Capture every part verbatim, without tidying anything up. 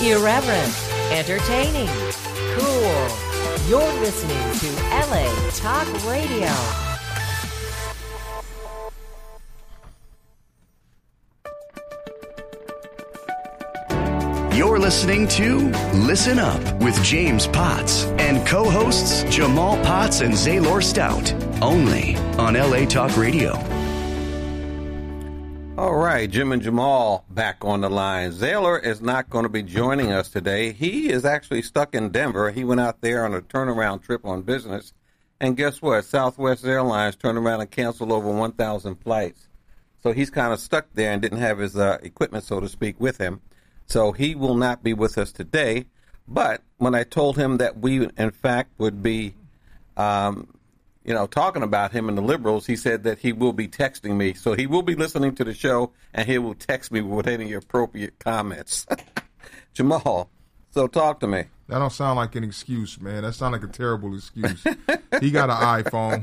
Irreverent, entertaining, cool. You're listening to L A Talk Radio. You're listening to Listen Up with James Potts and co-hosts Jamal Potts and Zaylor Stout, only on L A Talk Radio. All right, Jim and Jamal back on the line. Zaylor is not going to be joining us today. He is actually stuck in Denver. He went out there on a turnaround trip on business. And guess what? Southwest Airlines turned around and canceled over one thousand flights. So he's kind of stuck there and didn't have his uh, equipment, so to speak, with him. So he will not be with us today. But when I told him that we, in fact, would be, um, you know, talking about him and the liberals, he said that he will be texting me. So he will be listening to the show, and he will text me with any appropriate comments. Jamal, so talk to me. That don't sound like an excuse, man. That sounds like a terrible excuse. He got an iPhone.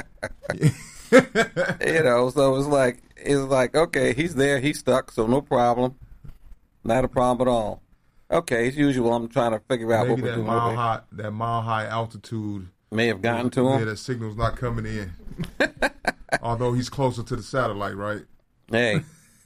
You know, so it's like, it's like, okay, he's there, he's stuck, so no problem. Not a problem at all. Okay, as usual, I'm trying to figure out Maybe what we're that doing. mile high, that mile high altitude may have gotten to him. Yeah, that signal's not coming in. Although he's closer to the satellite, right? Hey,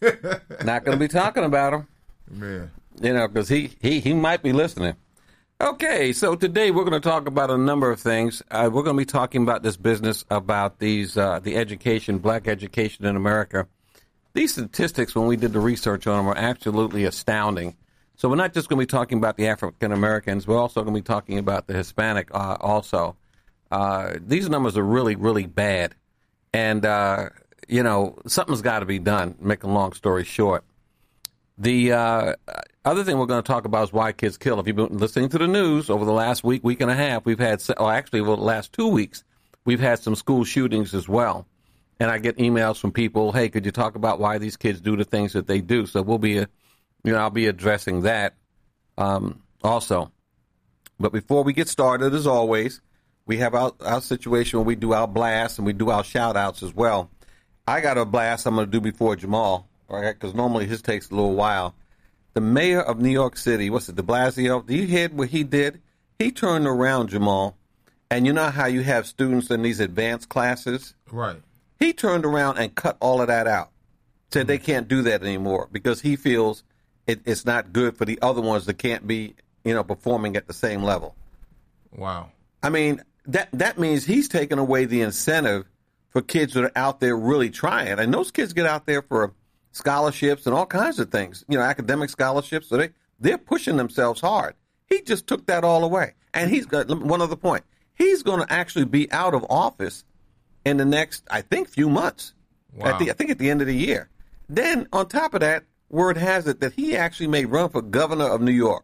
not going to be talking about him. Man. You know, because he, he, he might be listening. Okay, so today we're going to talk about a number of things. Uh, we're going to be talking about this business about these uh, the education, black education in America. These statistics, when we did the research on them, are absolutely astounding. So we're not just going to be talking about the African Americans. We're also going to be talking about the Hispanic uh, also. Uh, these numbers are really, really bad. And, uh, you know, something's got to be done, make a long story short. The uh, other thing we're going to talk about is why kids kill. If you've been listening to the news over the last week, week and a half, we've had, or actually over the last two weeks, we've had some school shootings as well. And I get emails from people, hey, could you talk about why these kids do the things that they do? So we'll be, a, you know, I'll be addressing that um, also. But before we get started, as always, we have our, our situation where we do our blasts and we do our shout-outs as well. I got a blast I'm going to do before Jamal, right? Because normally his takes a little while. The mayor of New York City, what's it, de Blasio? Do you hear what he did? He turned around, Jamal, and you know how you have students in these advanced classes? Right. He turned around and cut all of that out. Said they can't do that anymore because he feels it, it's not good for the other ones that can't be, you know, performing at the same level. Wow. I mean, that that means he's taking away the incentive for kids that are out there really trying. And those kids get out there for scholarships and all kinds of things, you know, academic scholarships. So they, they're pushing themselves hard. He just took that all away. And he's got one other point. He's going to actually be out of office in the next, I think, few months. Wow. At the, I think at the end of the year. Then, on top of that, word has it that he actually may run for governor of New York.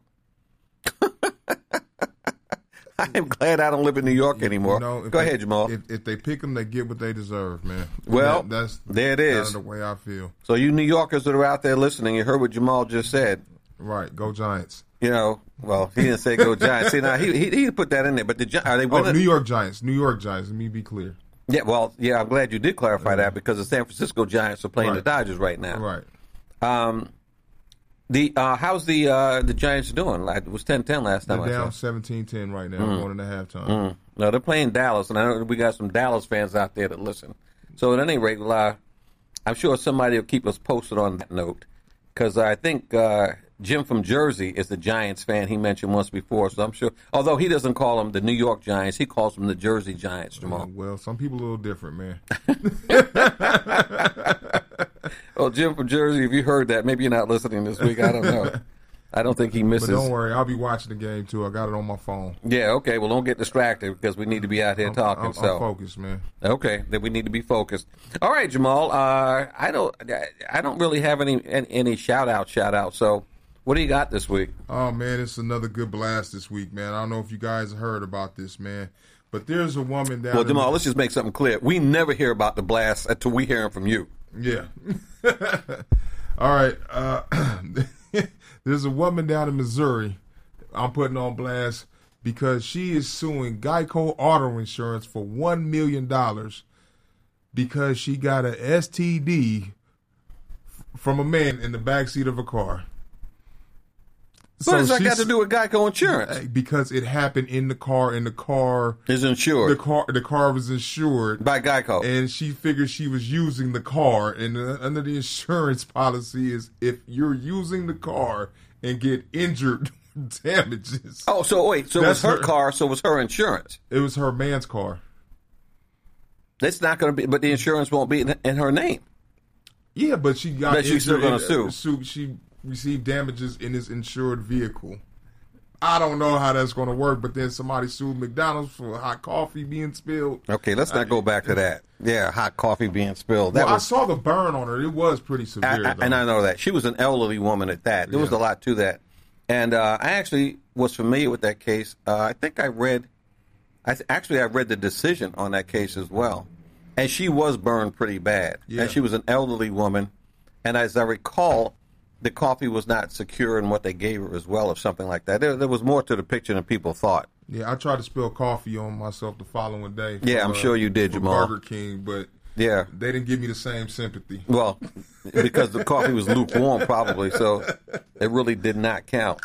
I am glad I don't live in New York anymore. You know, Go they, ahead, Jamal. If, if they pick them, they get what they deserve, man. Well, that, that's there it is. Kind of the way I feel. So you New Yorkers that are out there listening, you heard what Jamal just said. Right. Go Giants. You know, well, he didn't say go Giants. See, now, he, he, he put that in there. But the, are they winning? Oh, New York Giants. New York Giants. Let me be clear. Yeah, well, yeah, I'm glad you did clarify that because the San Francisco Giants are playing right. the Dodgers right now. Right. Um, the uh, how's the uh, the Giants doing? Like, it was ten ten last time. They're I down saw. seventeen ten right now, Mm. going into halftime. Mm. No, they're playing Dallas, and I know we got some Dallas fans out there that listen. So at any rate, well, uh, I'm sure somebody will keep us posted on that note because I think uh, Jim from Jersey is the Giants fan he mentioned once before. So I'm sure, although he doesn't call them the New York Giants, he calls them the Jersey Giants, Jamal. Uh, well, some people a little different, man. Oh, Jim from Jersey, if you heard that, maybe you're not listening this week. I don't know. I don't think he misses. But don't worry, I'll be watching the game too. I got it on my phone. Yeah, okay. Well, don't get distracted because we need to be out here I'm, talking. I'm, so I'm focused, man. Okay, then we need to be focused. All right, Jamal. Uh, I don't. I don't really have any any shout out, shout out. So, what do you got this week? Oh man, it's another good blast this week, man. I don't know if you guys heard about this, man. But there's a woman down. Well, Jamal, the- let's just make something clear. We never hear about the blast until we hear them from you. Yeah. All right. Uh, there's a woman down in Missouri I'm putting on blast because she is suing Geico Auto Insurance for one million dollars because she got an S T D from a man in the backseat of a car. What does that she's- got to do with Geico Insurance? Because it happened in the car, and the car Is insured the car the car was insured by Geico. and she figured she was using the car. And uh, under the insurance policy is if you're using the car and get injured, damages. Oh, so wait, so it was That's her her- car, so it was her insurance. It was her man's car. It's not going to be, but the insurance won't be in, in her name. Yeah, but she got But she's still injured gonna in- sue. uh, She received damages in his insured vehicle. I don't know how that's going to work, but then somebody sued McDonald's for hot coffee being spilled. Okay, let's not go back to that. Yeah, hot coffee being spilled. That Well, was, I saw the burn on her. It was pretty severe. I, I, though. and I know that she was an elderly woman at that. There was a Yeah. lot to that, and uh, I actually was familiar with that case. Uh, I think I read, I th- actually I read the decision on that case as well, and she was burned pretty bad. Yeah. And she was an elderly woman, and as I recall, the coffee was not secure in what they gave her as well, or something like that. There, there was more to the picture than people thought. Yeah, I tried to spill coffee on myself the following day. Yeah, I'm sure you did, for Jamal. Burger King, but Yeah. they didn't give me the same sympathy. Well, because the coffee was lukewarm, probably, so it really did not count.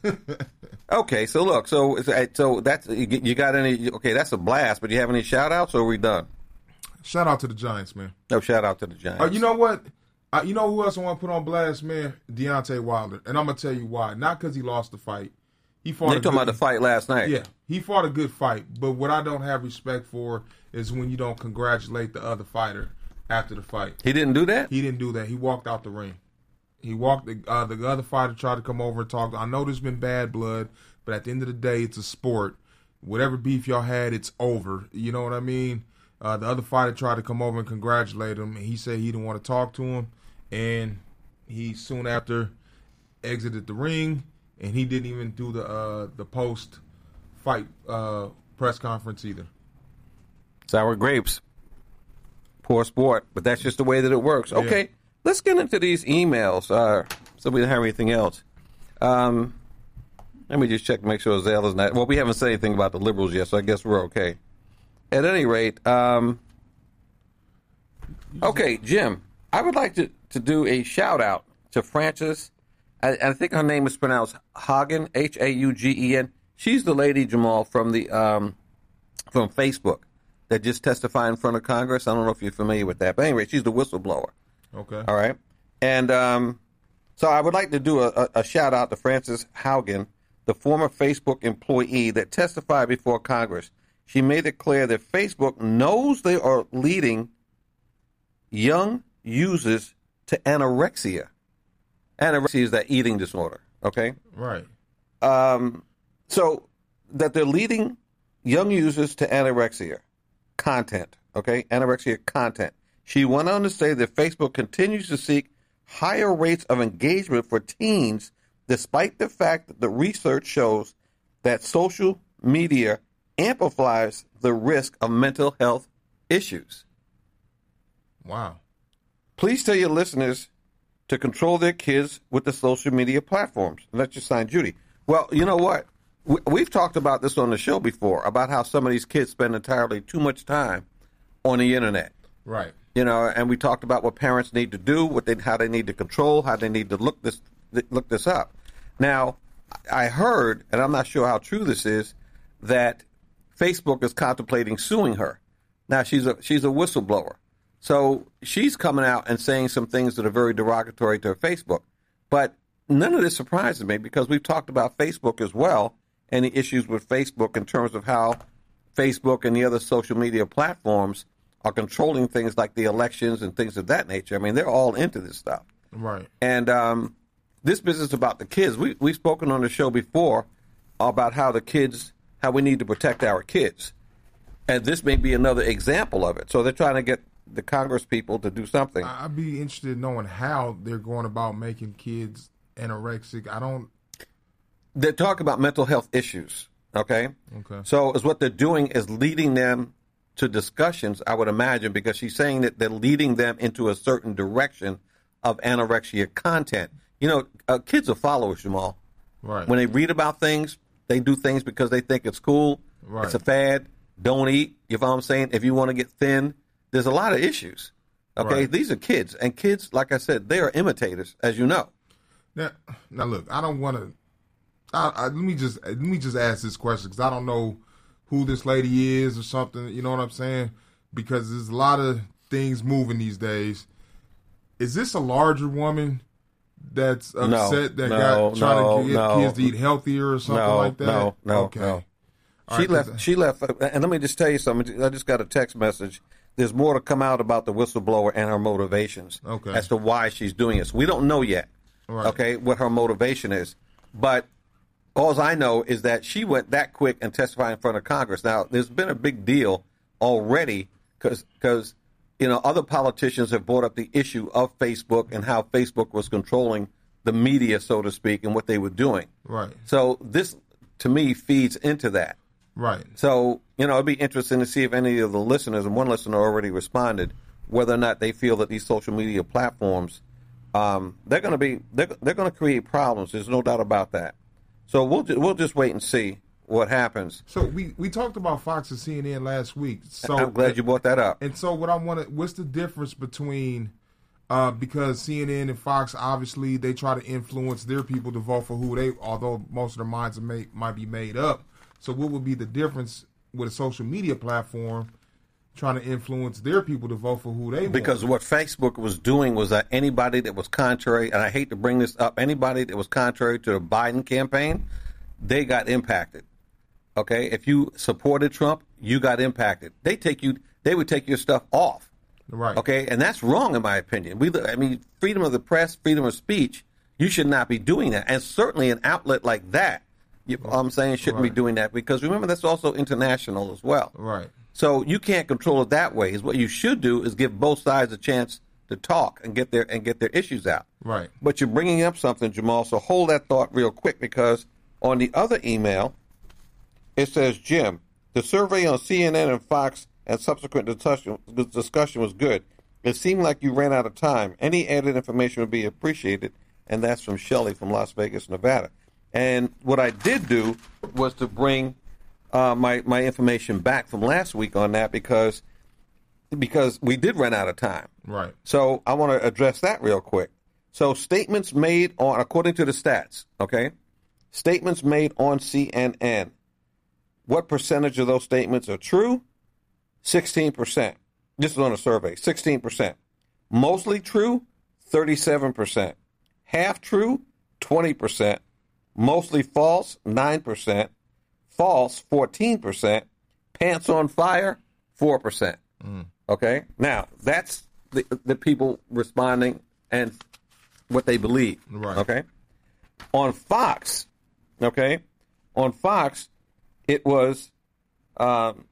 Okay, so look, so so that's you got any? Okay, that's a blast. But do you have any shout outs, or are we done? Shout out to the Giants, man. No shout out to the Giants. Uh, you know what? Uh, you know who else I want to put on blast, man? Deontay Wilder, and I'm gonna tell you why. Not because he lost the fight. He fought. You're a talking good- about the fight last night. Yeah, he fought a good fight. But what I don't have respect for is when you don't congratulate the other fighter after the fight. He didn't do that? He didn't do that. He walked out the ring. He walked. The, uh, the other fighter tried to come over and talk. I know there's been bad blood, but at the end of the day, it's a sport. Whatever beef y'all had, it's over. You know what I mean? Uh, the other fighter tried to come over and congratulate him, and he said he didn't want to talk to him. And he soon after exited the ring, and he didn't even do the uh, the post fight uh, press conference either. Sour grapes. Poor sport, but that's just the way that it works. Okay, let's get into these emails. Uh, so we don't have anything else. Um, let me just check to make sure Zale is not. Well, we haven't said anything about the liberals yet, so I guess we're okay. At any rate, um, okay, Jim, I would like to, to do a shout out to Frances. I, I think her name is pronounced Hagen, H A U G E N. She's the lady, Jamal, from the um, from Facebook that just testified in front of Congress. I don't know if you're familiar with that, but anyway, she's the whistleblower. Okay. All right, and um, so I would like to do a, a, a shout out to Frances Haugen, the former Facebook employee that testified before Congress. She made it clear that Facebook knows they are leading young users to anorexia. Anorexia is that eating disorder, okay? Right. Um, so that they're leading young users to anorexia content, okay? Anorexia content. She went on to say that Facebook continues to seek higher rates of engagement for teens, despite the fact that the research shows that social media amplifies the risk of mental health issues. Wow. Please tell your listeners to control their kids with the social media platforms. Let's just sign Judy. Well, you know what? We, we've talked about this on the show before, about how some of these kids spend entirely too much time on the internet. Right. You know, and we talked about what parents need to do, what they, how they need to control, how they need to look this look this up. Now, I heard, and I'm not sure how true this is, that Facebook is contemplating suing her. Now, she's a she's a whistleblower. So she's coming out and saying some things that are very derogatory to Facebook. But none of this surprises me because we've talked about Facebook as well and the issues with Facebook in terms of how Facebook and the other social media platforms are controlling things like the elections and things of that nature. I mean, they're all into this stuff. Right. And um, this business about the kids, we, we've spoken on the show before about how the kids, how we need to protect our kids. And this may be another example of it. So they're trying to get the Congress people to do something. I'd be interested in knowing how they're going about making kids anorexic. I don't. They're talking about mental health issues, okay? Okay. So is what they're doing is leading them to discussions, I would imagine, because she's saying that they're leading them into a certain direction of anorexia content. You know, uh, kids are followers, Jamal. Right. When they read about things, they do things because they think it's cool. Right. It's a fad. Don't eat. You know what I'm saying? If you want to get thin, there's a lot of issues. Okay? Right. These are kids. And kids, like I said, they are imitators, as you know. Now, now look, I don't want to I, I, let me just let me just ask this question because I don't know who this lady is or something. You know what I'm saying? Because there's a lot of things moving these days. Is this a larger woman that's upset no, that no, got trying no, to get no, kids to eat healthier or something no, like that? No, no, okay. no. All She right, left. She left. And let me just tell you something. I just got a text message. There's more to come out about the whistleblower and her motivations okay. as to why she's doing this. We don't know yet. Right. Okay, what her motivation is, but all I know is that she went that quick and testified in front of Congress. Now, there's been a big deal already because because you know other politicians have brought up the issue of Facebook and how Facebook was controlling the media, so to speak, and what they were doing. Right. So this, to me, feeds into that. Right. So, you know, it'd be interesting to see if any of the listeners, and one listener already responded, whether or not they feel that these social media platforms, um, they're going to be, they're, they're going to create problems. There's no doubt about that. So we'll ju- we'll just wait and see what happens. So we, we talked about Fox and C N N last week. So I'm glad you brought that up. And so what I want to, what's the difference between, uh, because C N N and Fox, obviously, they try to influence their people to vote for who they, although most of their minds are made, might be made up. So what would be the difference with a social media platform trying to influence their people to vote for who they want? Because what Facebook was doing was that anybody that was contrary, and I hate to bring this up, anybody that was contrary to the Biden campaign, they got impacted. Okay? If you supported Trump, you got impacted. They take you, they would take your stuff off. Right. Okay? And that's wrong in my opinion. We, I mean, freedom of the press, freedom of speech, you should not be doing that. And certainly an outlet like that, You, I'm saying shouldn't right. be doing that because remember that's also international as well. Right. So you can't control it that way. Is what you should do is give both sides a chance to talk and get their and get their issues out. Right. But you're bringing up something, Jamal. So hold that thought real quick because on the other email it says, Jim, the survey on C N N and Fox and subsequent discussion, discussion was good. It seemed like you ran out of time. Any added information would be appreciated, and that's from Shelley from Las Vegas, Nevada. And what I did do was to bring uh, my my information back from last week on that because because we did run out of time. Right. So I want to address that real quick. So statements made on, according to the stats, okay, statements made on C N N. What percentage of those statements are true? sixteen percent. This is on a survey. sixteen percent. Mostly true? thirty-seven percent. Half true? twenty percent. Mostly false, nine percent. False, fourteen percent. Pants on fire, four percent. Mm. Okay? Now, that's the, the people responding and what they believe. Right. Okay? On Fox, okay, on Fox, it was um,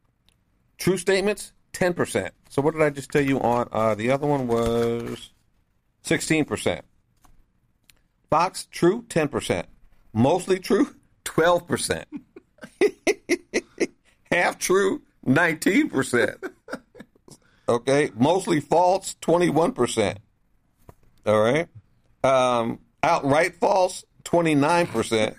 true statements, ten percent. So what did I just tell you on? Uh, the other one was sixteen percent. Fox, true, ten percent. Mostly true, twelve percent. Half true, nineteen percent. Okay, mostly false, twenty-one percent. All right. Um, outright false, twenty-nine percent.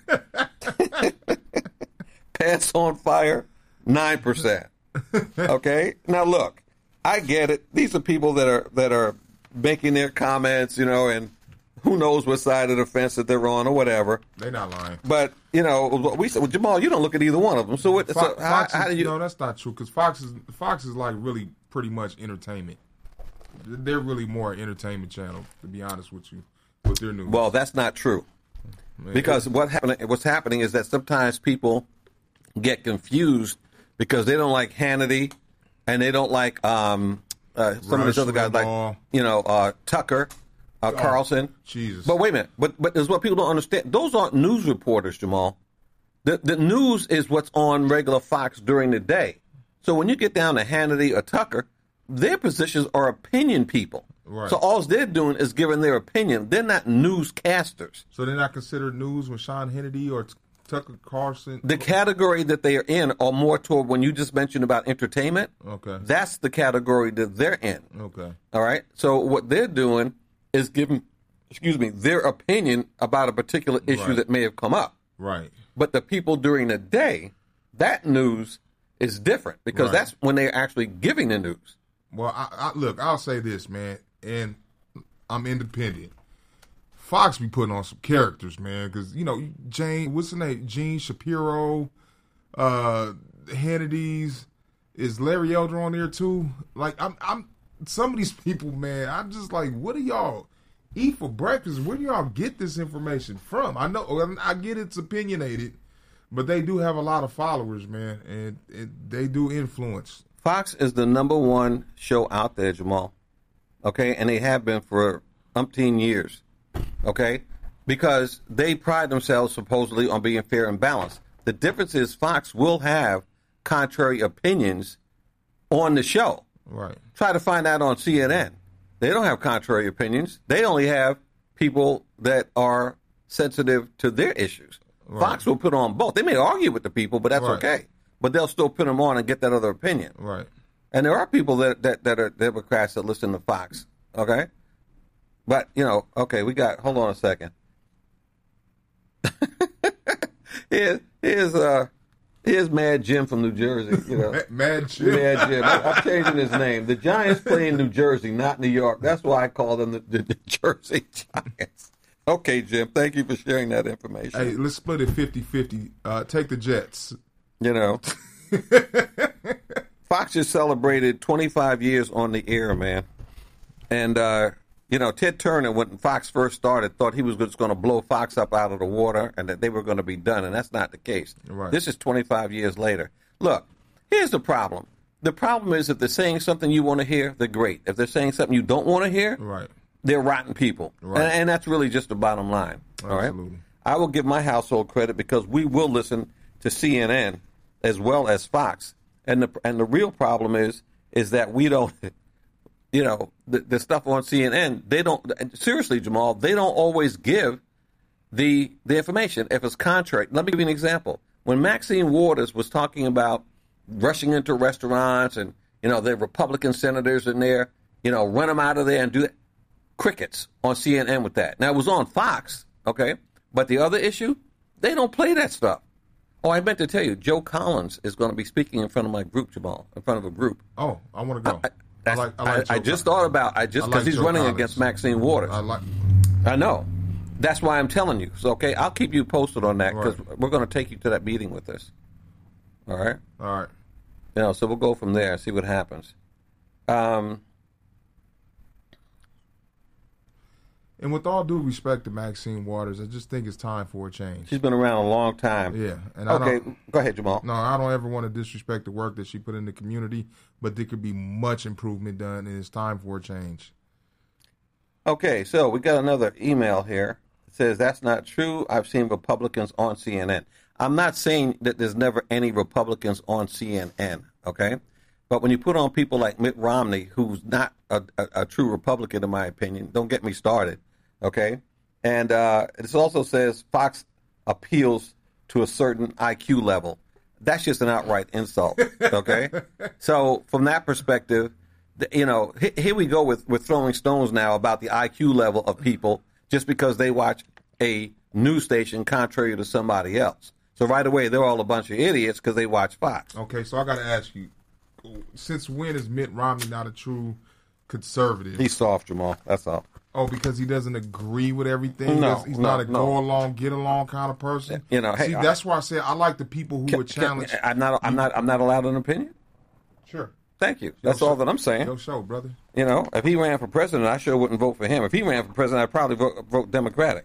Pants on fire, nine percent. Okay? Now look, I get it. These are people that are that are making their comments, you know, and who knows what side of the fence that they're on or whatever. They're not lying. But, you know, we said, well, Jamal, you don't look at either one of them. So, what, Fox, so how, Fox is, how do you... No, that's not true, because Fox is, Fox is like really pretty much entertainment. They're really more an entertainment channel, to be honest with you, with their news. Well, that's not true. Man, because what happen, what's happening is that sometimes people get confused because they don't like Hannity and they don't like um, uh, some Rush of these other guys, Limbaugh. like, you know, uh, Tucker. Uh, Carlson. Jesus. But wait a minute. But but there's what people don't understand. Those aren't news reporters, Jamal. The the news is what's on regular Fox during the day. So when you get down to Hannity or Tucker, their positions are opinion people. Right. So all they're doing is giving their opinion. They're not newscasters. So they're not considered news when Sean Hannity or T- Tucker Carlson? The category that they are in are more toward when you just mentioned about entertainment. Okay. That's the category that they're in. Okay. All right. So what they're doing is giving, excuse me, their opinion about a particular issue Right. that may have come up. Right. But the people during the day, that news is different because Right. that's when they're actually giving the news. Well, I, I, look, I'll say this, man, and I'm independent. Fox be putting on some characters, man. Because you know, Jane, what's the name? Gene Shapiro, uh, Hannity's. Is Larry Elder on there too? Like, I'm, I'm. Some of these people, man. I'm just like, what do y'all eat for breakfast? Where do y'all get this information from? I know, I get it's opinionated, but they do have a lot of followers, man, and, and they do influence. Fox is the number one show out there, Jamal. Okay, and they have been for umpteen years. Okay, because they pride themselves supposedly on being fair and balanced. The difference is Fox will have contrary opinions on the show. Right. Try to find out on C N N. They don't have contrary opinions. They only have people that are sensitive to their issues. Right. Fox will put on both. They may argue with the people, but that's right. okay. But they'll still put them on and get that other opinion. Right. And there are people that, that, that are Democrats that listen to Fox. Okay? But, you know, okay, we got, hold on a second. Here, here's, uh, here's Mad Jim from New Jersey. You know, Mad Jim. Mad Jim. I, I'm changing his name. The Giants play in New Jersey, not New York. That's why I call them the, the, the Jersey Giants. Okay, Jim. Thank you for sharing that information. Hey, let's split it fifty-fifty. Uh, take the Jets. You know. Fox just celebrated twenty-five years on the air, man. And, uh, you know, Ted Turner, when Fox first started, thought he was just going to blow Fox up out of the water and that they were going to be done, and that's not the case. Right. This is twenty-five years later. Look, here's the problem. The problem is if they're saying something you want to hear, they're great. If they're saying something you don't want to hear, right. they're rotten people. Right. And, and that's really just the bottom line. All Absolutely. right? I will give my household credit because we will listen to C N N as well as Fox. And the and the real problem is is that we don't, you know, the, the stuff on C N N, they don't, seriously, Jamal, they don't always give the the information if it's contrary. Let me give you an example. When Maxine Waters was talking about rushing into restaurants and, you know, the Republican senators in there, you know, run them out of there and do that, crickets on C N N with that. Now, it was on Fox, okay? But the other issue, they don't play that stuff. Oh, I meant to tell you, Joe Collins is going to be speaking in front of my group, Jamal, in front of a group. Oh, I want to go. I, I, I, like, I, like I, I just thought about, I just, because like he's Joe running Collins. Against Maxine Waters. I like. I know. That's why I'm telling you. So, okay, I'll keep you posted on that because right. we're going to take you to that meeting with us. All right? All right. You know, so we'll go from there and see what happens. Um, and with all due respect to Maxine Waters, I just think it's time for a change. She's been around a long time. Yeah. And okay, I don't, go ahead, Jamal. No, I don't ever want to disrespect the work that she put in the community, but there could be much improvement done, and it's time for a change. Okay, so we got another email here. It says, that's not true. I've seen Republicans on C N N. I'm not saying that there's never any Republicans on C N N, okay? But when you put on people like Mitt Romney, who's not a, a, a true Republican, in my opinion, don't get me started, okay? And uh, it also says Fox appeals to a certain I Q level. That's just an outright insult, okay? So from that perspective, you know, here we go with, with throwing stones now about the I Q level of people just because they watch a news station contrary to somebody else. So right away, they're all a bunch of idiots because they watch Fox. Okay, so I got to ask you, since when is Mitt Romney not a true conservative? He's soft, Jamal. That's all. Oh, because he doesn't agree with everything? No, He's no, not a no. go-along, get-along kind of person? You know, hey, See, I, that's why I say I like the people who can, would challenge. Can, I'm not. I'm not. I'm not allowed an opinion. Sure. Thank you. That's Yo, all show, that I'm saying. Yo, show, brother. You know, if he ran for president, I sure wouldn't vote for him. If he ran for president, I'd probably vote, vote Democratic.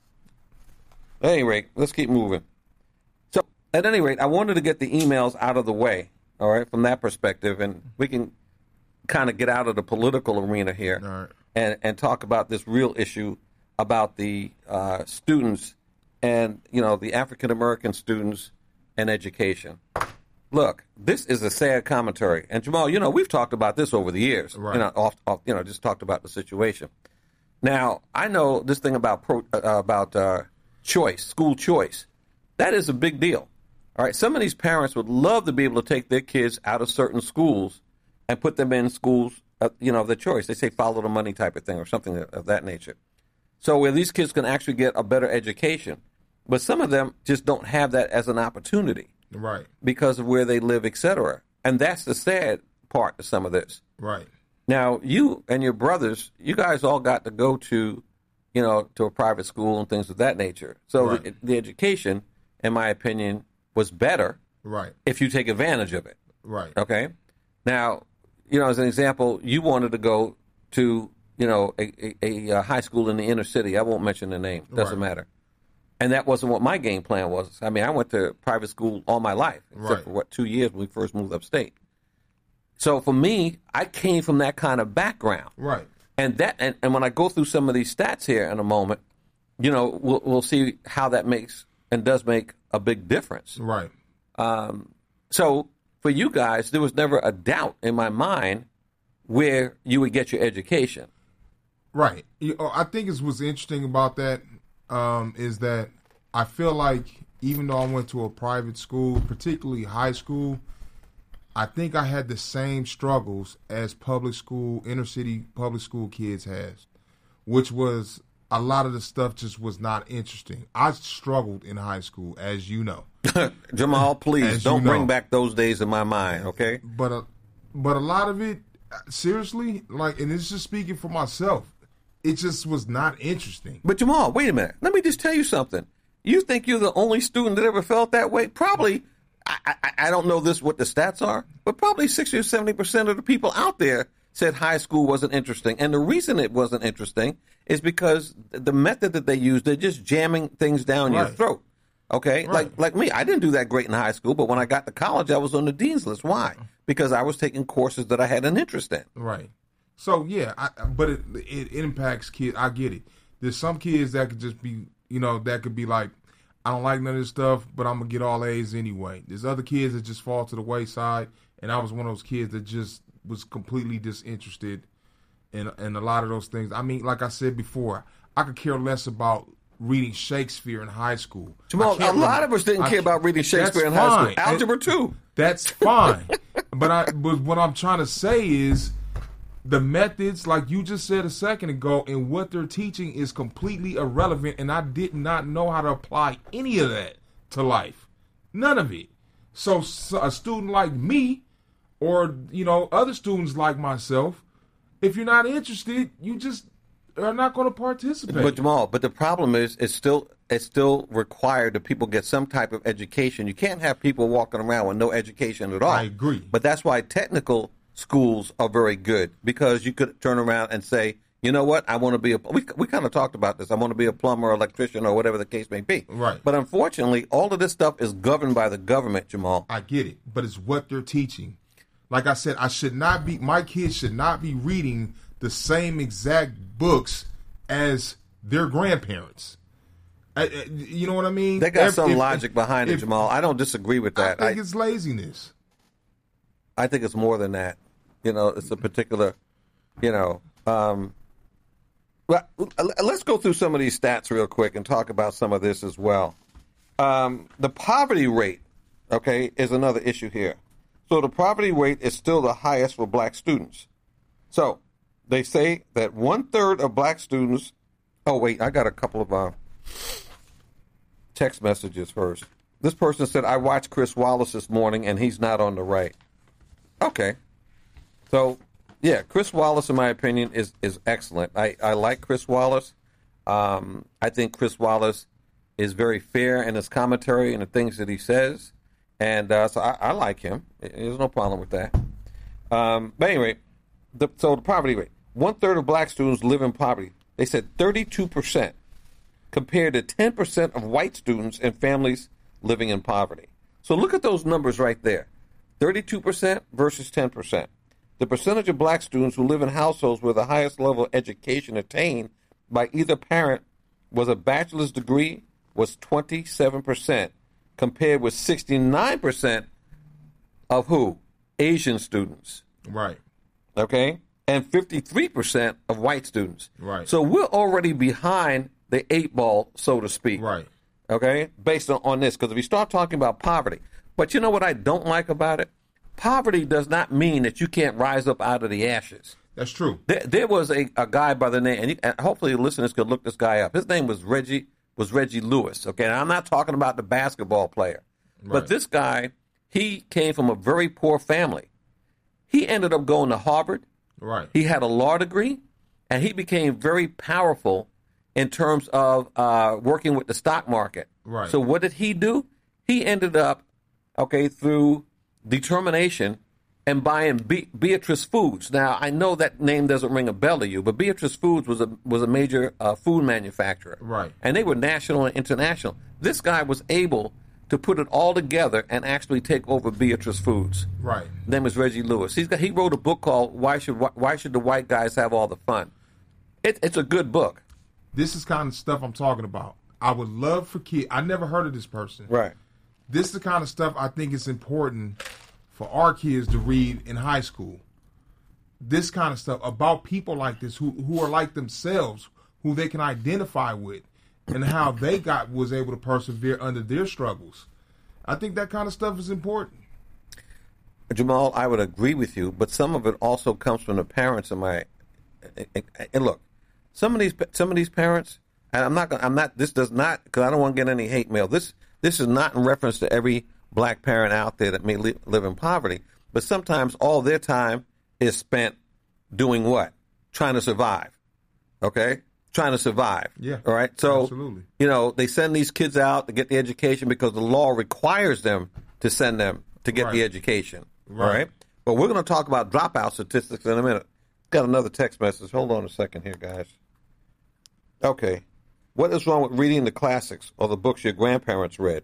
At any rate, let's keep moving. So, at any rate, I wanted to get the emails out of the way, all right, from that perspective, and we can kind of get out of the political arena here all right. and, and talk about this real issue about the uh, students and, you know, the African-American students and education. Look, this is a sad commentary. And, Jamal, you know, we've talked about this over the years. Right. You know, off, off, you know, just talked about the situation. Now, I know this thing about pro, uh, about uh, choice, school choice. That is a big deal. All right, some of these parents would love to be able to take their kids out of certain schools and put them in schools, uh, you know, of their choice. They say follow the money type of thing or something of that nature. So where these kids can actually get a better education. But some of them just don't have that as an opportunity. Right. Because of where they live, et cetera. And that's the sad part of some of this. Right. Now, you and your brothers, you guys all got to go to you know, to a private school and things of that nature. So Right. the, the education, in my opinion, was better Right. if you take advantage of it. Right. Okay. Now, you know, as an example, you wanted to go to, you know, a, a, a high school in the inner city. I won't mention the name. Doesn't Right. matter. And that wasn't what my game plan was. I mean, I went to private school all my life, except Right. for, what, two years when we first moved upstate. So for me, I came from that kind of background. Right. And that, and, and when I go through some of these stats here in a moment, you know, we'll, we'll see how that makes and does make a big difference. Right. Um, so for you guys, there was never a doubt in my mind where you would get your education. Right. You know, I think is what's interesting about that um, is that I feel like even though I went to a private school, particularly high school, I think I had the same struggles as public school, inner city public school kids has, which was a lot of the stuff just was not interesting. I struggled in high school, as you know. Jamal, please As don't you know. bring back those days in my mind, okay? But a, but a lot of it, seriously, like, and it's just speaking for myself, it just was not interesting. But Jamal, wait a minute. Let me just tell you something. You think you're the only student that ever felt that way? Probably. I, I, I don't know this what the stats are, but probably sixty or seventy percent of the people out there said high school wasn't interesting. And the reason it wasn't interesting is because the method that they use, they're just jamming things down your Right. throat. Okay? Right. Like like me, I didn't do that great in high school, but when I got to college, I was on the dean's list. Why? Because I was taking courses that I had an interest in. Right. So yeah, I, but it, it impacts kids. I get it. There's some kids that could just be, you know, that could be like, I don't like none of this stuff, but I'm gonna get all A's anyway. There's other kids that just fall to the wayside, and I was one of those kids that just was completely disinterested in in a lot of those things. I mean, like I said before, I could care less about reading Shakespeare in high school. Jamal, I a can't lot rem- of us didn't I care can't- about reading Shakespeare in that's high school. fine. Algebra, And- too. That's fine. but I but what I'm trying to say is the methods, like you just said a second ago, and what they're teaching is completely irrelevant, and I did not know how to apply any of that to life. None of it. So, so a student like me, or, you know, other students like myself, if you're not interested, you just are not going to participate. But Jamal, but the problem is, it's still it's still required that people get some type of education. You can't have people walking around with no education at all. I agree. But that's why technical schools are very good, because you could turn around and say, you know what, I want to be a. We we kind of talked about this. I want to be a plumber, electrician, or whatever the case may be. Right. But unfortunately, all of this stuff is governed by the government, Jamal. I get it, but it's what they're teaching. Like I said, I should not be, my kids should not be reading the same exact books as their grandparents. I, I- you know what I mean? They got If- some if- logic behind it, if- Jamal. I don't disagree with I that. think I, it's laziness. I think it's more than that. You know, it's a particular, you know. Um, well, let's go through some of these stats real quick and talk about some of this as well. Um, the poverty rate, okay, is another issue here. So the poverty rate is still the highest for black students. So they say that one third of black students. Oh wait, I got a couple of uh, text messages first. This person said, "I watched Chris Wallace this morning, and he's not on the right." Okay, so yeah, Chris Wallace, in my opinion, is is excellent. I, I like Chris Wallace. Um, I think Chris Wallace is very fair in his commentary and the things that he says. And uh, so I, I like him. There's no problem with that. Um, but anyway, the, so the poverty rate. One third of black students live in poverty. They said thirty-two percent compared to ten percent of white students and families living in poverty. So look at those numbers right there. thirty-two percent versus ten percent. The percentage of black students who live in households where the highest level of education attained by either parent was a bachelor's degree was twenty-seven percent. Compared with sixty-nine percent of who? Asian students. Right. Okay? And fifty-three percent of white students. Right. So we're already behind the eight ball, so to speak. Right. Okay? Based on, on this. Because if you start talking about poverty, but you know what I don't like about it? Poverty does not mean that you can't rise up out of the ashes. That's true. There, there was a, a guy by the name, and, you, and hopefully the listeners could look this guy up. His name was Reggie was Reggie Lewis. Okay, and I'm not talking about the basketball player, Right. but this guy, he came from a very poor family. He ended up going to Harvard. Right. He had a law degree, and he became very powerful in terms of uh, working with the stock market. Right. So what did he do? He ended up, okay, through determination and buying Be- Beatrice Foods. Now, I know that name doesn't ring a bell to you, but Beatrice Foods was a was a major uh, food manufacturer. Right. And they were national and international. This guy was able to put it all together and actually take over Beatrice Foods. Right. His name is Reggie Lewis. He's got, he wrote a book called Why Should Why Should the White Guys Have All the Fun? It, it's a good book. This is kind of stuff I'm talking about. I would love for kids. I never heard of this person. Right. This is the kind of stuff I think is important for our kids to read in high school. This kind of stuff about people like this who, who are like themselves, who they can identify with, and how they got was able to persevere under their struggles. I think that kind of stuff is important. Jamal, I would agree with you, but some of it also comes from the parents of my. And look, some of these some of these parents, and I'm not. I'm not. This does not, because I don't want to get any hate mail. This this is not in reference to every black parent out there that may li- live in poverty, but sometimes all their time is spent doing what? Trying to survive. Okay? Trying to survive. Yeah. All right? So, absolutely. You know, they send these kids out to get the education because the law requires them to send them to get Right. the education. Right. All right? But we're going to talk about dropout statistics in a minute. Got another text message. Hold on a second here, guys. Okay. What is wrong with reading the classics or the books your grandparents read?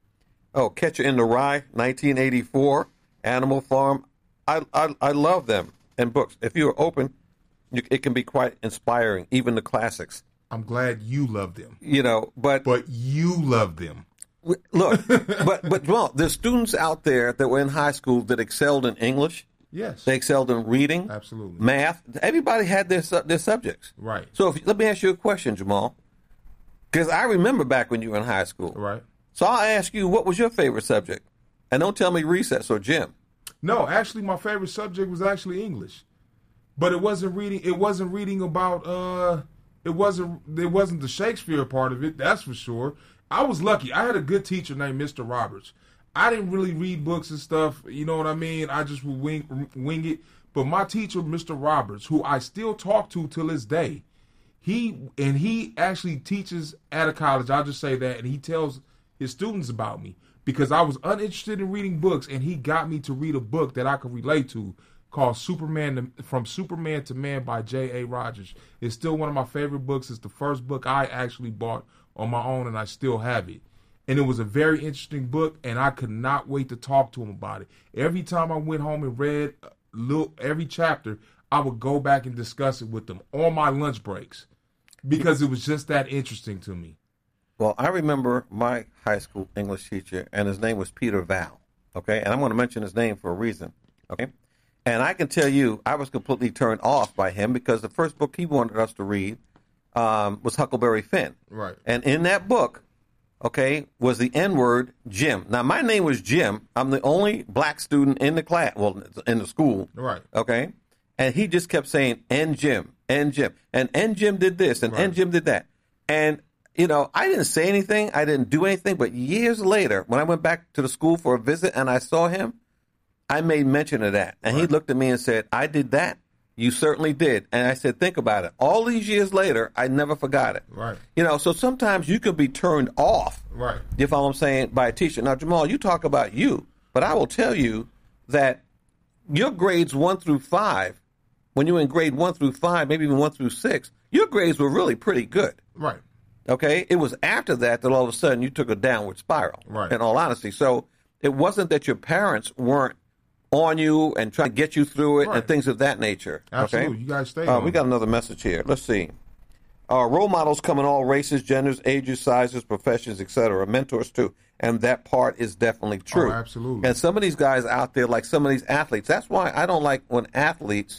Oh, Catcher in the Rye, nineteen eighty-four, Animal Farm. I, I I love them and books. If you are open, you, it can be quite inspiring, even the classics. I'm glad you love them. You know, but But you love them. w- look, but but well, there's students out there that were in high school that excelled in English. Yes. They excelled in reading, Absolutely. math. Everybody had their su- their subjects. Right. So if, let me ask you a question, Jamal, because I remember back when you were in high school. Right. So I'll ask you, what was your favorite subject? And don't tell me recess or gym. No, actually, my favorite subject was actually English, but it wasn't reading. It wasn't reading about. Uh, it wasn't. It wasn't the Shakespeare part of it. That's for sure. I was lucky. I had a good teacher named Mister Roberts. I didn't really read books and stuff. You know what I mean? I just would wing wing it. But my teacher, Mister Roberts, who I still talk to till this day, he and he actually teaches at a college. I'll just say that, and he tells his students about me because I was uninterested in reading books, and he got me to read a book that I could relate to called Superman to, From Superman to Man by J A. Rogers. It's still one of my favorite books. It's the first book I actually bought on my own, and I still have it. And it was a very interesting book, and I could not wait to talk to him about it. Every time I went home and read a little, every chapter, I would go back and discuss it with them on my lunch breaks because it was just that interesting to me. Well, I remember my high school English teacher, and his name was Peter Val, okay? And I'm going to mention his name for a reason, okay? And I can tell you, I was completely turned off by him because the first book he wanted us to read um, was Huckleberry Finn. Right. And in that book, okay, was the N-word, Jim. Now, my name was Jim. I'm the only black student in the class, well, in the school. Right. Okay? And he just kept saying, N Jim, N Jim. And N Jim did this, and Right. N Jim did that. And you know, I didn't say anything. I didn't do anything. But years later, when I went back to the school for a visit and I saw him, I made mention of that. And he Right. looked at me and said, I did that. You certainly did. And I said, think about it. All these years later, I never forgot it. Right. You know, so sometimes you could be turned off, Right. you follow what I'm saying, by a teacher. Now, Jamal, you talk about you, but I will tell you that your grades one through five, when you were in grade one through five, maybe even one through six, your grades were really pretty good. Right. Okay, it was after that that all of a sudden you took a downward spiral. Right. In all honesty, so it wasn't that your parents weren't on you and trying to get you through it Right. and things of that nature. Absolutely. Okay? You guys stay Uh, on we it. got another message here. Let's see. Uh, role models come in all races, genders, ages, sizes, professions, et cetera. Mentors too, and that part is definitely true. Oh, absolutely. And some of these guys out there, like some of these athletes, that's why I don't like when athletes.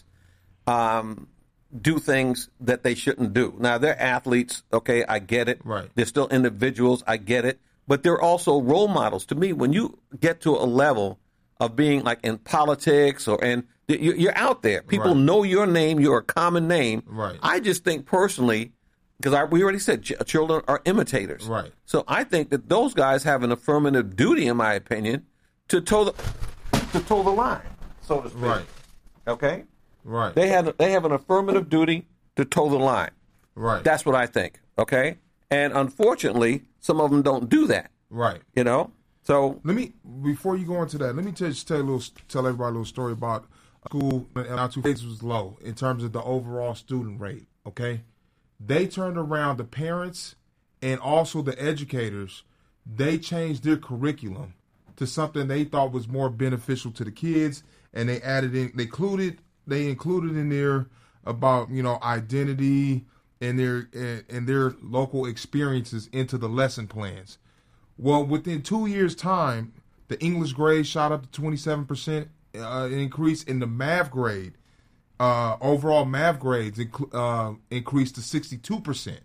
Um, do things that they shouldn't do. Now, they're athletes, okay, I get it. Right. They're still individuals, I get it. But they're also role models. To me, when you get to a level of being like in politics or in, you're out there. People Right. know your name, you're a common name. Right. I just think personally, because we already said ch- children are imitators. Right. So I think that those guys have an affirmative duty, in my opinion, to toe the, to toe the line, so to speak. Right. Okay? Right. They had they have an affirmative duty to toe the line. Right. That's what I think. Okay, and unfortunately, some of them don't do that. Right. You know. So let me before you go into that, let me tell, just tell a little, tell everybody a little story about school. And our two grades was low in terms of the overall student rate. Okay, they turned around the parents and also the educators. They changed their curriculum to something they thought was more beneficial to the kids, and they added in, they included, they included in there about you know identity and their and, and their local experiences into the lesson plans. Well, within two years' time, the English grade shot up to twenty-seven percent uh, increase in the math grade. Uh, overall math grades inc- uh, increased to sixty-two percent.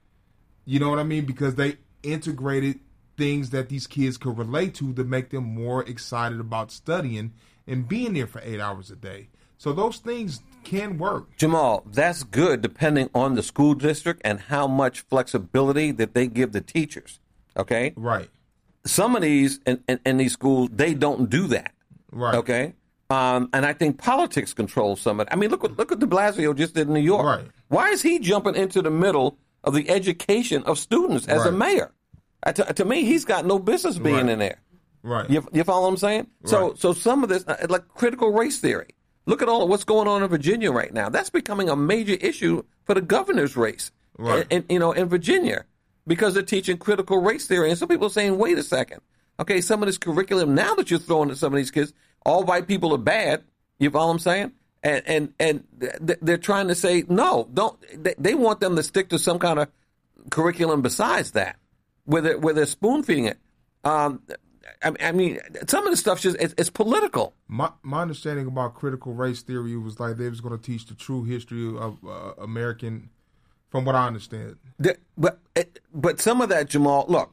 You know what I mean? Because they integrated things that these kids could relate to to make them more excited about studying and being there for eight hours a day. So those things can work. Jamal, that's good depending on the school district and how much flexibility that they give the teachers. Okay? Right. Some of these in, in, in these schools, they don't do that. Right. Okay? Um, and I think politics controls some of it. I mean, look what look what de Blasio just did in New York. Right. Why is he jumping into the middle of the education of students as right. a mayor? Uh, to, to me, he's got no business being right. in there. Right. You, you follow what I'm saying? Right. So so some of this, uh, like critical race theory. Look at all of what's going on in Virginia right now. That's becoming a major issue for the governor's race. Right. In, in, you know, in Virginia, because they're teaching critical race theory, and some people are saying, "Wait a second, okay, some of this curriculum now that you're throwing at some of these kids, all white people are bad." You follow what I'm saying? And and and they're trying to say no, don't. They want them to stick to some kind of curriculum besides that, where they're, where they're spoon feeding it. Um, I, I mean, some of the stuff just it's, it's political. My my understanding about critical race theory was like they was going to teach the true history of uh, American, from what I understand. The, but but some of that, Jamal, look.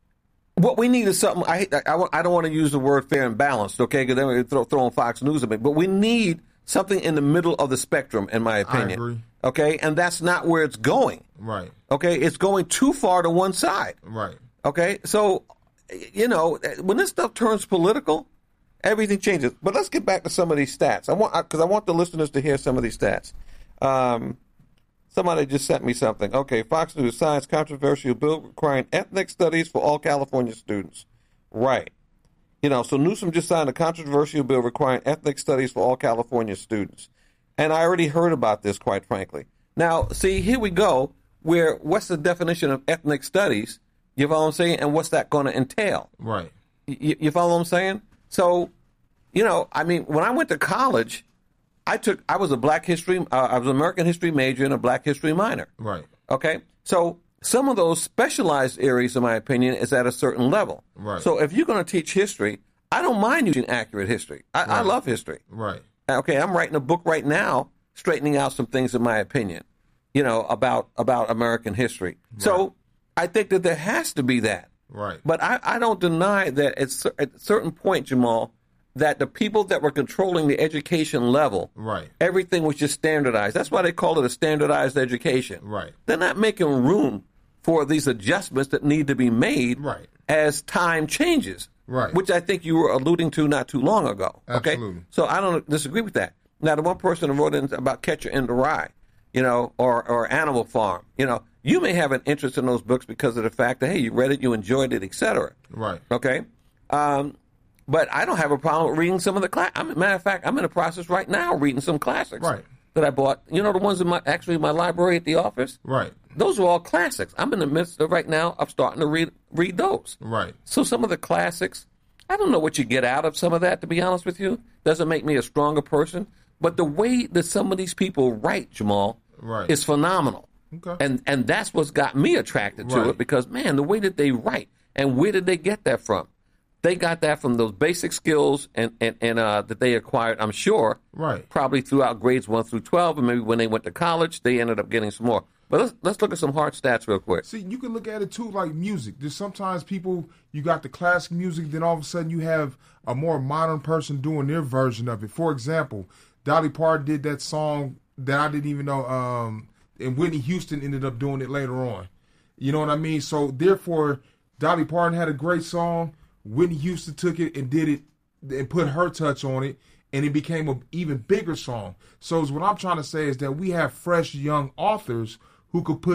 What we need is something. I, I, I don't want to use the word fair and balanced, okay? Because then we're throw, throwing Fox News at me. But we need something in the middle of the spectrum, in my opinion. I agree. Okay, and that's not where it's going. Right. Okay, it's going too far to one side. Right. Okay, so you know when this stuff turns political, everything changes. But let's get back to some of these stats. I want because I want the listeners to hear some of these stats. Um, Somebody just sent me something. Okay, Fox News signs controversial bill requiring ethnic studies for all California students. Right. You know, so Newsom just signed a controversial bill requiring ethnic studies for all California students. And I already heard about this, quite frankly. Now, see, here we go, where what's the definition of ethnic studies? You follow what I'm saying? And what's that going to entail? Right. You, you follow what I'm saying? So, you know, I mean, when I went to college, I took, I was a black history, uh, I was an American history major and a black history minor. Right. Okay. So some of those specialized areas, in my opinion, is at a certain level. Right. So if you're going to teach history, I don't mind using accurate history. I, right. I love history. Right. Okay. I'm writing a book right now, straightening out some things, in my opinion, you know, about, about American history. Right. So I think that there has to be that. Right. But I, I don't deny that at, at a certain point, Jamal, that the people that were controlling the education level, right, everything was just standardized. That's why they call it a standardized education. Right. They're not making room for these adjustments that need to be made right. as time changes, right, which I think you were alluding to not too long ago. Okay? Absolutely. So I don't disagree with that. Now, the one person who wrote in about Catcher in the Rye, you know, or, or Animal Farm, you know, you may have an interest in those books because of the fact that, hey, you read it, you enjoyed it, et cetera. Right. Okay? Um, But I don't have a problem with reading some of the class. Matter of fact, I'm in the process right now reading some classics right. that I bought. You know, the ones in my actually in my library at the office. Right. Those are all classics. I'm in the midst of right now of starting to read read those. Right. So some of the classics, I don't know what you get out of some of that. To be honest with you, doesn't make me a stronger person. But the way that some of these people write, Jamal, right. is phenomenal. Okay. And and that's what's got me attracted to right. it because man, the way that they write and where did they get that from? They got that from those basic skills and, and, and uh, that they acquired, I'm sure, right. probably throughout grades one through twelve, and maybe when they went to college, they ended up getting some more. But let's let's look at some hard stats real quick. See, you can look at it, too, like music. There's sometimes people, you got the classic music, then all of a sudden you have a more modern person doing their version of it. For example, Dolly Parton did that song that I didn't even know, um, and Whitney Houston ended up doing it later on. You know what I mean? So, therefore, Dolly Parton had a great song. Whitney Houston took it and did it and put her touch on it, and it became an even bigger song. So what I'm trying to say is that we have fresh young authors who could put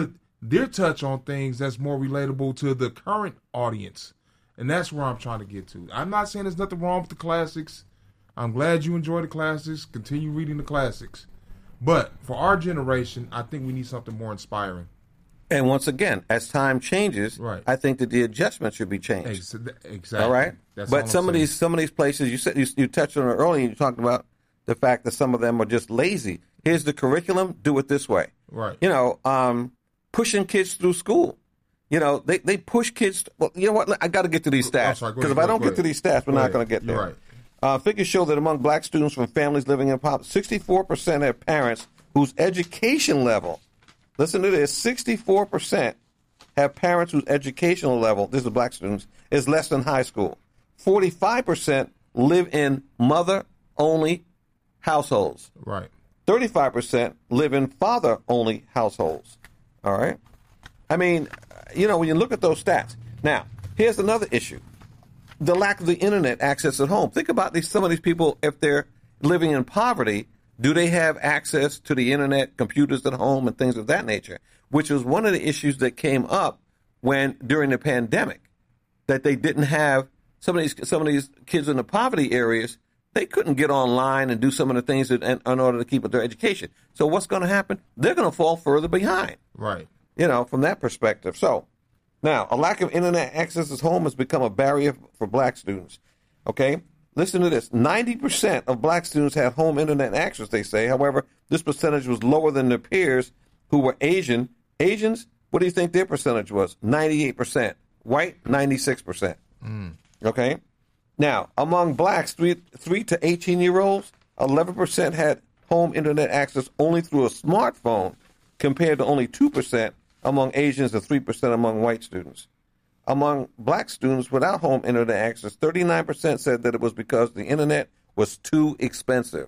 their touch on things that's more relatable to the current audience. And that's where I'm trying to get to. I'm not saying there's nothing wrong with the classics. I'm glad you enjoy the classics. Continue reading the classics. But for our generation, I think we need something more inspiring. And once again, as time changes, right. I think that the adjustment should be changed. Exactly. All right. That's but all some I'm of saying. these some of these places, you said you, you touched on it earlier. You talked about the fact that some of them are just lazy. Here's the curriculum. Do it this way. Right. You know, um, pushing kids through school. You know, they, they push kids. Well, you know what? I got to get to these stats because if I don't get to these stats, we're not going to get there. You're right. Uh, figures show that among black students from families living in poverty, sixty-four percent have parents whose education level, listen to this, sixty-four percent have parents whose educational level, this is black students, is less than high school. forty-five percent live in mother-only households. Right. thirty-five percent live in father-only households. All right? I mean, you know, when you look at those stats. Now, here's another issue. The lack of the internet access at home. Think about these. Some of these people, if they're living in poverty, do they have access to the internet, computers at home, and things of that nature? Which was one of the issues that came up when during the pandemic, that they didn't have some of these some of these kids in the poverty areas. They couldn't get online and do some of the things that, in, in order to keep up their education. So what's going to happen? They're going to fall further behind. Right. You know, from that perspective. So now, a lack of internet access at home has become a barrier for black students. Okay? Listen to this. ninety percent of black students had home internet access, they say. However, this percentage was lower than their peers who were Asian. Asians, what do you think their percentage was? ninety-eight percent. White, ninety-six percent. Mm. Okay? Now, among blacks, three, three to eighteen-year-olds, eleven percent had home internet access only through a smartphone, compared to only two percent among Asians and three percent among white students. Among black students without home internet access, thirty-nine percent said that it was because the internet was too expensive.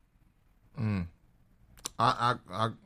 Mm. I, I I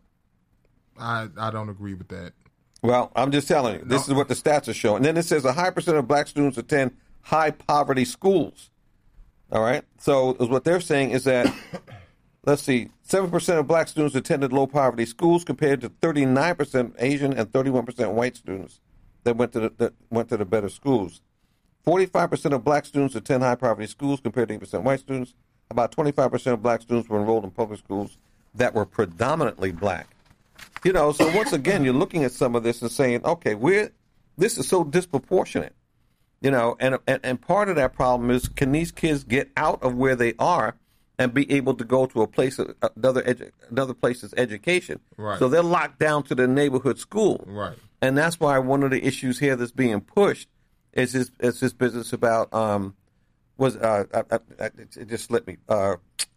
I I don't agree with that. Well, I'm just telling you, this no. is what the stats are showing. And then it says a high percent of black students attend high poverty schools. All right? So what they're saying is that, let's see, seven percent of black students attended low poverty schools compared to thirty-nine percent Asian and thirty-one percent white students that went to the, that went to the better schools. forty-five percent of black students attend high poverty schools compared to eight percent white students. About twenty-five percent of black students were enrolled in public schools that were predominantly black. You know, so once again, you're looking at some of this and saying, okay, we're, this is so disproportionate. You know, and, and and part of that problem is, can these kids get out of where they are and be able to go to a place, another edu- another place's education? Right. So they're locked down to the neighborhood school. Right. And that's why one of the issues here that's being pushed is this, is this business about, um, was, uh, I, I, I, it just slipped me, uh,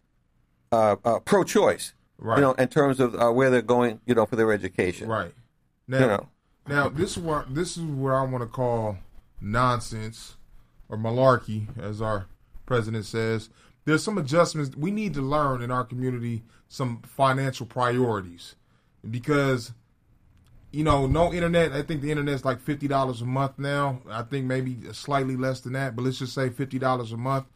uh, uh, pro-choice. Right. You know, in terms of uh, where they're going, you know, for their education. Right. Now, you know. now this is what this is what I want to call nonsense or malarkey, as our president says. There's some adjustments we need to learn in our community, some financial priorities, because you know, no internet. I think the internet's like fifty dollars a month now. I think maybe slightly less than that, but let's just say fifty dollars a month.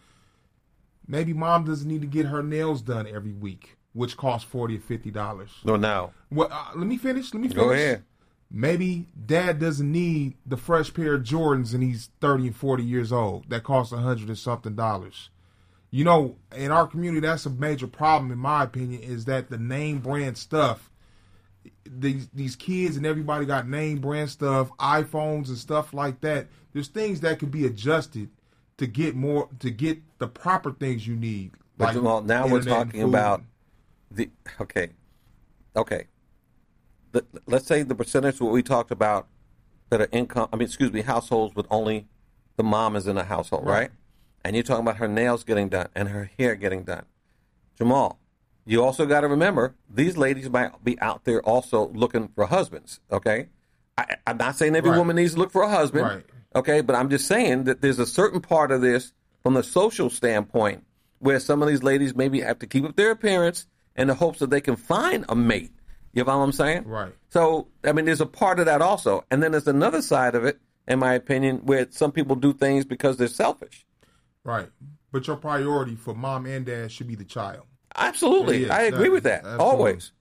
Maybe mom doesn't need to get her nails done every week, which costs forty or fifty dollars. No, now. Well, uh, let me finish. Let me finish. Go ahead. Maybe dad doesn't need the fresh pair of Jordans and he's thirty and forty years old. That costs a hundred and something dollars. You know, in our community, that's a major problem, in my opinion, is that the name brand stuff, these these kids and everybody got name brand stuff, iPhones and stuff like that. There's things that could be adjusted to get more, to get the proper things you need. But Like well, now we're talking about the okay, okay. The, let's say the percentage what we talked about that are income. I mean, excuse me, households with only the mom is in the household, right? right? And you're talking about her nails getting done and her hair getting done. Jamal, you also got to remember these ladies might be out there also looking for husbands. Okay, I, I'm not saying every right. woman needs to look for a husband. Right. Okay, but I'm just saying that there's a certain part of this from the social standpoint where some of these ladies maybe have to keep up their appearance in the hopes that they can find a mate. You know what I'm saying? Right. So, I mean, there's a part of that also. And then there's another side of it, in my opinion, where some people do things because they're selfish. Right. But your priority for mom and dad should be the child. Absolutely. I agree that, with that. absolutely. Always.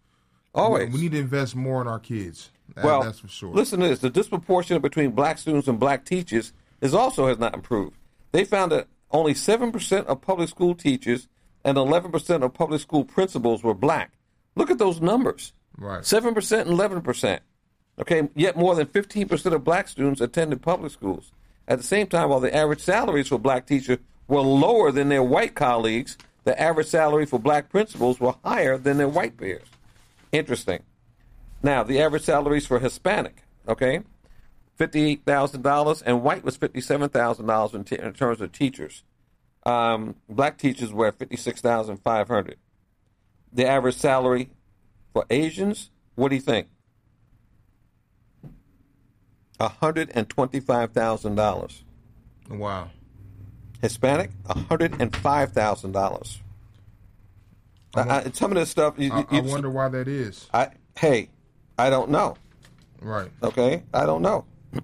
Always. We, we need to invest more in our kids. That, well, that's for sure. Listen to this. The disproportion between black students and black teachers is also has not improved. They found that only seven percent of public school teachers and eleven percent of public school principals were black. Look at those numbers. Right. seven percent and eleven percent. Okay, yet more than fifteen percent of black students attended public schools. At the same time, while the average salaries for black teachers were lower than their white colleagues, the average salary for black principals were higher than their white peers. Interesting. Now, the average salaries for Hispanic, okay, fifty-eight thousand dollars, and white was fifty-seven thousand dollars in, t- in terms of teachers. Um, black teachers were at fifty-six thousand five hundred dollars. The average salary for Asians, what do you think? one hundred twenty-five thousand dollars. Wow. Hispanic, one hundred five thousand dollars. I, I, some of this stuff... You, I, you, I wonder why that is. I, hey, I don't know. Right. Okay? I don't know.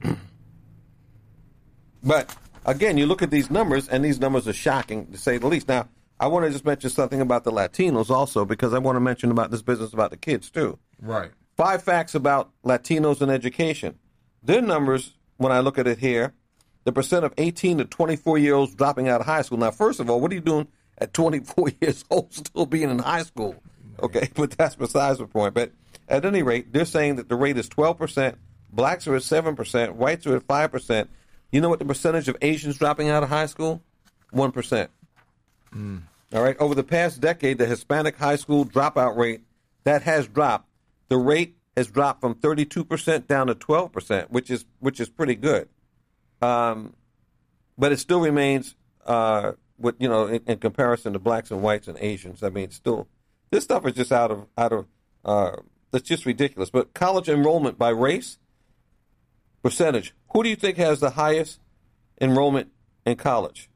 But, again, you look at these numbers, and these numbers are shocking, to say the least. Now, I want to just mention something about the Latinos also, because I want to mention about this business about the kids, too. Right. Five facts about Latinos in education. Their numbers, when I look at it here, the percent of eighteen to twenty-four-year-olds dropping out of high school. Now, first of all, what are you doing at twenty-four years old still being in high school? Okay, but that's besides the point. But at any rate, they're saying that the rate is twelve percent, blacks are at seven percent, whites are at five percent. You know what the percentage of Asians dropping out of high school? one percent. Mm. All right, over the past decade, the Hispanic high school dropout rate, that has dropped. The rate has dropped from thirty-two percent down to twelve percent, which is which is pretty good. Um, but it still remains, uh, with you know, in, in comparison to blacks and whites and Asians. I mean, still, this stuff is just out of out of. Uh, that's just ridiculous. But college enrollment by race percentage. Who do you think has the highest enrollment in college?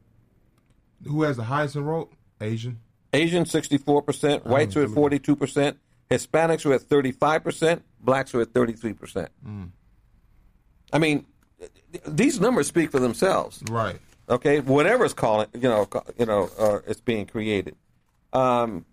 Who has the highest enrollment? Asian. Asian sixty-four percent. Whites are at forty-two percent. Hispanics are at thirty-five percent. Blacks are at thirty-three percent. Mm. I mean, these numbers speak for themselves. Right. Okay. Whatever's calling, you know, you know, uh, it's being created. Um,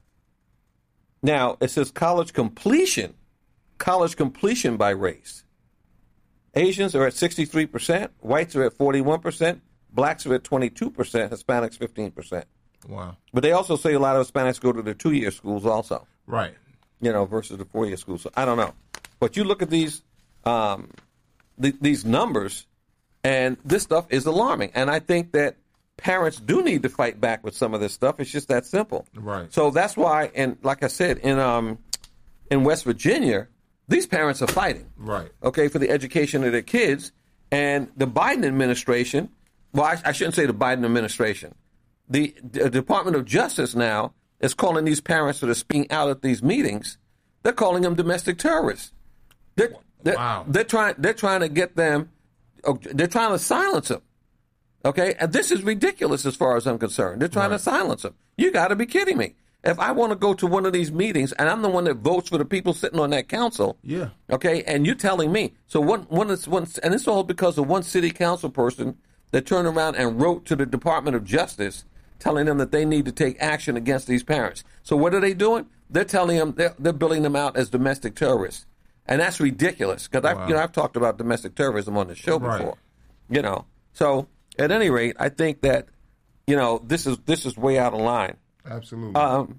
now it says college completion, college completion by race. Asians are at sixty-three percent. Whites are at forty-one percent. Blacks are at twenty-two percent. Hispanics fifteen percent. Wow. But they also say a lot of Hispanics go to the two-year schools also. Right. You know, versus the four-year schools. So I don't know. But you look at these um, th- these numbers, and this stuff is alarming. And I think that parents do need to fight back with some of this stuff. It's just that simple. Right. So that's why, and like I said, in um, in West Virginia, these parents are fighting. Right. Okay, for the education of their kids. And the Biden administration, well, I, I shouldn't say the Biden administration. The, the Department of Justice now is calling these parents that are speaking out at these meetings, they're calling them domestic terrorists. They're, they're, wow. They're trying, they're trying to get them, they're trying to silence them. Okay? And this is ridiculous as far as I'm concerned. They're trying right. to silence them. You got to be kidding me. If I want to go to one of these meetings and I'm the one that votes for the people sitting on that council, yeah, okay, and you're telling me, so one, one is one, and it's all because of one city council person that turned around and wrote to the Department of Justice telling them that they need to take action against these parents. So what are they doing? They're telling them, they're, they're billing them out as domestic terrorists. And that's ridiculous, because wow. I've, you know, I've talked about domestic terrorism on the show before. Right. You know, so at any rate, I think that, you know, this is this is way out of line. Absolutely. Um,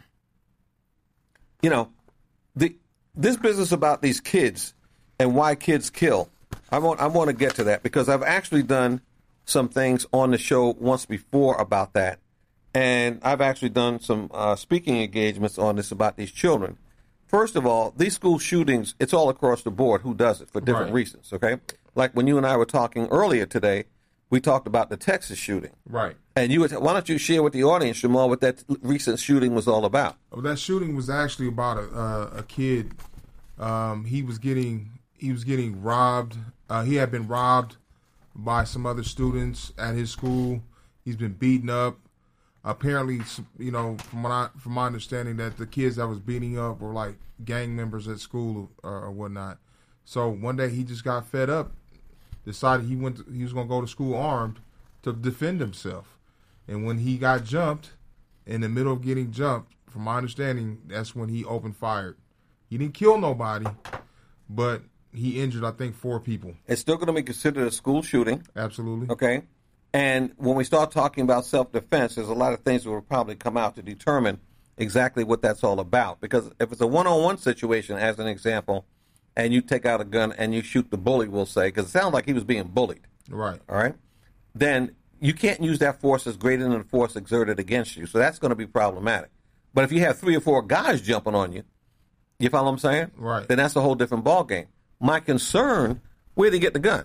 you know, the this business about these kids and why kids kill, I want I want to get to that, because I've actually done some things on the show once before about that. And I've actually done some uh, speaking engagements on this about these children. First of all, these school shootings, it's all across the board who does it for different right. reasons, okay? Like when you and I were talking earlier today, we talked about the Texas shooting. Right. And you, would, why don't you share with the audience, Jamal, what that recent shooting was all about? Well, that shooting was actually about a, uh, a kid. Um, he was getting he was getting robbed. Uh, he had been robbed by some other students at his school. He's been beaten up. Apparently, you know, from what I, from my understanding, that the kids that was beating up were like gang members at school or, or whatnot. So one day he just got fed up, decided he went to, he was going to go to school armed to defend himself. And when he got jumped, in the middle of getting jumped, from my understanding, that's when he opened fire. He didn't kill nobody, but he injured, I think, four people. It's still going to be considered a school shooting. Absolutely. Okay? And when we start talking about self-defense, there's a lot of things that will probably come out to determine exactly what that's all about. Because if it's a one-on-one situation, as an example, and you take out a gun and you shoot the bully, we'll say, because it sounds like he was being bullied. Right. All right? Then you can't use that force as greater than the force exerted against you. So that's going to be problematic. But if you have three or four guys jumping on you, you follow what I'm saying? Right. Then that's a whole different ballgame. My concern, where did he get the gun?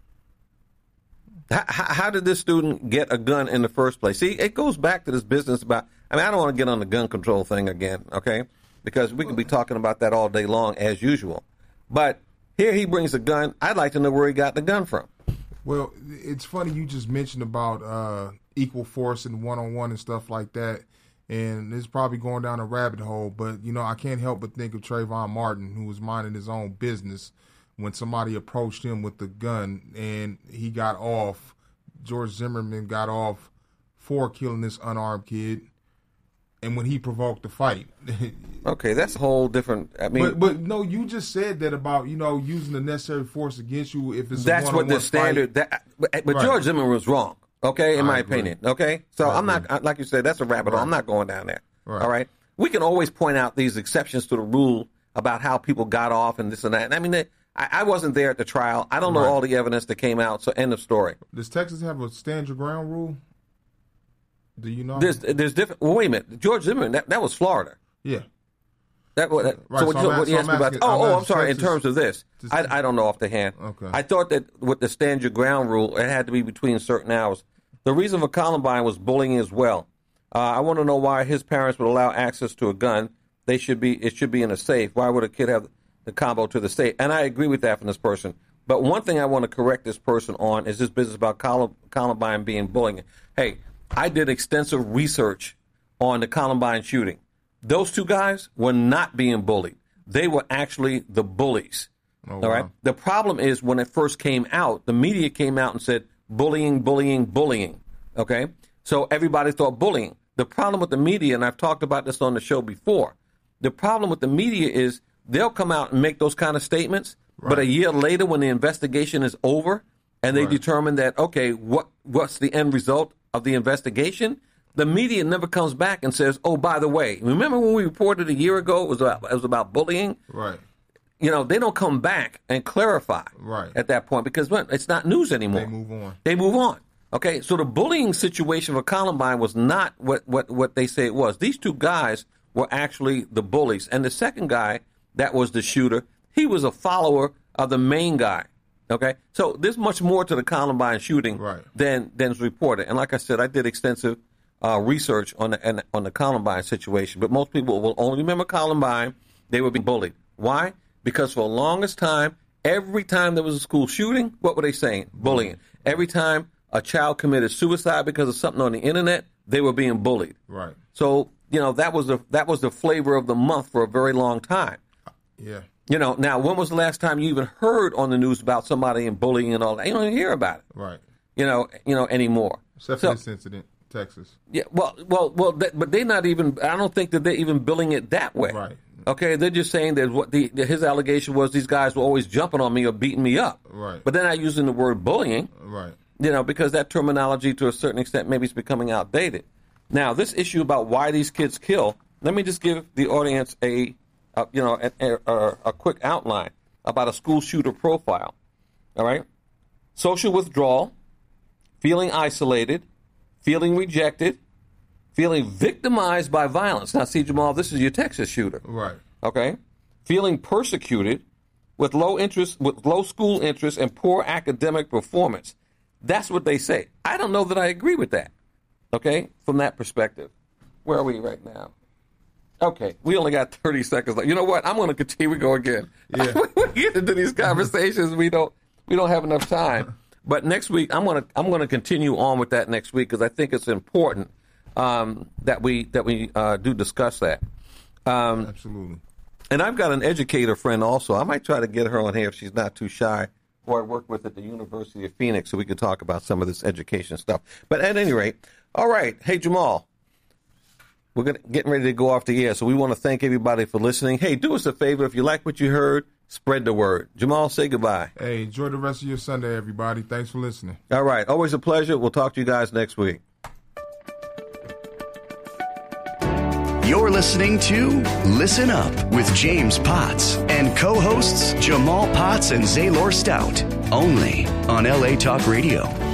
How, how did this student get a gun in the first place? See, it goes back to this business about, I mean, I don't want to get on the gun control thing again, okay? Because we could be talking about that all day long as usual. But here he brings a gun. I'd like to know where he got the gun from. Well, it's funny you just mentioned about uh, equal force and one-on-one and stuff like that. And it's probably going down a rabbit hole. But, you know, I can't help but think of Trayvon Martin, who was minding his own business when somebody approached him with the gun and he got off. George Zimmerman got off for killing this unarmed kid. And when he provoked the fight. Okay, that's a whole different, I mean. But, but no, you just said that about, you know, using the necessary force against you if it's that's a one-on-one what the standard, that, but, but Right. George Zimmerman was wrong, okay, in I my agree. opinion, okay? So I I'm agree. not, like you said, that's a rabbit hole. Right. I'm not going down there, Right. all right? We can always point out these exceptions to the rule about how people got off and this and that. And I mean, they, I, I wasn't there at the trial. I don't know Right. all the evidence that came out, so end of story. Does Texas have a stand your ground rule? Do you know? There's, there's different, well, wait a minute. George Zimmerman, that, that was Florida. Yeah. That, that, Right, so what, so you, I'm what you ask- asked so me I'm about? asking- Oh, I'm oh, I'm asking sorry. In Texas- terms of this, Just- I, I don't know off the hand. Okay. I thought that with the stand your ground rule, it had to be between certain hours. The reason for Columbine was bullying as well. Uh, I want to know why his parents would allow access to a gun. They should be. It should be in a safe. Why would a kid have the combo to the safe? And I agree with that from this person. But one thing I want to correct this person on is this business about Colum- Columbine being bullying. Hey, I did extensive research on the Columbine shooting. Those two guys were not being bullied. They were actually the bullies. Oh, all right. wow. The problem is when it first came out, the media came out and said bullying, bullying, bullying. Okay. So everybody thought bullying. The problem with the media, and I've talked about this on the show before, the problem with the media is they'll come out and make those kind of statements, but a year later when the investigation is over and they Right. determine that, okay, what what's the end result of the investigation? The media never comes back and says, oh, by the way, remember when we reported a year ago it was about, it was about bullying? Right. You know, they don't come back and clarify Right. at that point because well, it's not news anymore. They move on. They move on. Okay, so the bullying situation for Columbine was not what, what, what they say it was. These two guys were actually the bullies. And the second guy that was the shooter, he was a follower of the main guy. Okay, so there's much more to the Columbine shooting Right. than than's reported. And like I said, I did extensive uh, research on the on the Columbine situation. But most people will only remember Columbine. They were being bullied. Why? Because for the longest time, every time there was a school shooting, what were they saying? Bullying. Every time a child committed suicide because of something on the internet, they were being bullied. Right. So you know that was the that was the flavor of the month for a very long time. Yeah. You know, now when was the last time you even heard on the news about somebody and bullying and all that? You don't even hear about it. Right. You know, you know anymore. Except So- for this incident, Texas. Yeah, well, well, well, that, but they're not even. I don't think that they're even billing it that way. Right. Okay, they're just saying that what the that his allegation was these guys were always jumping on me or beating me up. Right. But they're not using the word bullying. Right. You know, because that terminology, to a certain extent, maybe is becoming outdated. Now, this issue about why these kids kill. Let me just give the audience a, a you know, a, a, a quick outline about a school shooter profile. All right, social withdrawal, feeling isolated, feeling rejected, feeling victimized by violence. Now, see, Jamal, this is your Texas shooter. Right. Okay, feeling persecuted, with low interest, with low school interest and poor academic performance. That's what they say. I don't know that I agree with that. Okay, from that perspective, where are we right now? Okay, we only got thirty seconds left. You know what? I'm going to continue. We go again. Yeah. we get into these conversations. We don't. We don't have enough time. But next week, I'm going to. I'm going to continue on with that next week because I think it's important um, that we that we uh, do discuss that. Um, Absolutely. and I've got an educator friend also. I might try to get her on here if she's not too shy, who I work with at the University of Phoenix, so we could talk about some of this education stuff. But at any rate, all right. Hey, Jamal. We're gonna, getting ready to go off the air, so we want to thank everybody for listening. Hey, do us a favor. If you like what you heard, spread the word. Jamal, say goodbye. Hey, enjoy the rest of your Sunday, everybody. Thanks for listening. All right. Always a pleasure. We'll talk to you guys next week. You're listening to Listen Up with James Potts and co-hosts Jamal Potts and Zaylor Stout, only on L A Talk Radio.